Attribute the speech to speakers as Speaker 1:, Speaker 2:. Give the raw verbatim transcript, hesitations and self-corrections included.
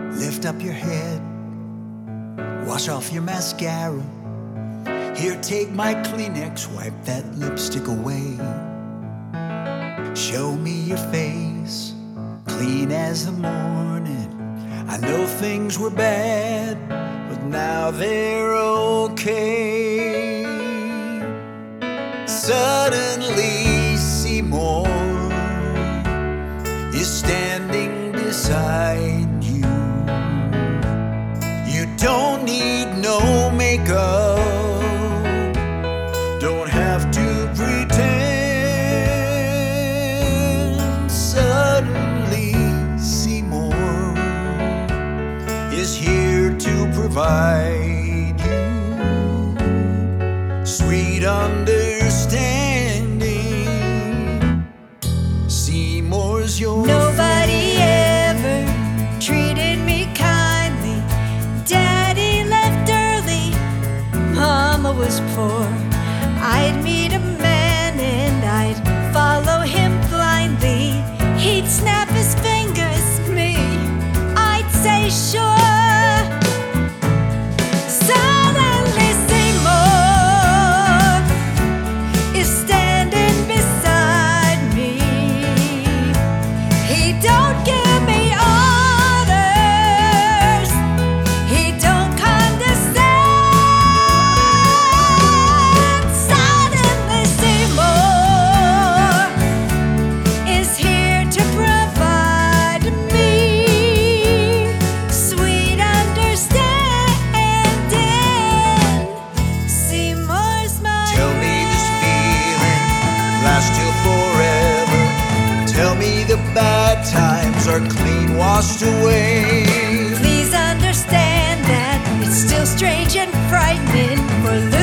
Speaker 1: Lift up your head, wash off your mascara. Here, take my Kleenex, wipe that lipstick away. Show me your face, clean as the morning. I know things were bad, but now they're okay. Suddenly, Seymour is standing beside you. You don't need no makeup, don't have to pretend. Suddenly, Seymour is here to provide you sweet understanding. Seymour's yours.
Speaker 2: Nobody ever treated me kindly. Daddy left early, Mama was poor. I'd meet a man and I'd follow him blindly. He'd snap his fingers, me, I'd say sure. Suddenly Seymour is standing beside me. He don't give me orders, he don't condescend. Suddenly Seymour is here to provide me sweet understanding. Seymour's mine.
Speaker 1: Tell me this feeling lasts till forever. Tell me the bad times are clean washed away.
Speaker 2: Please understand that it's still strange and frightening for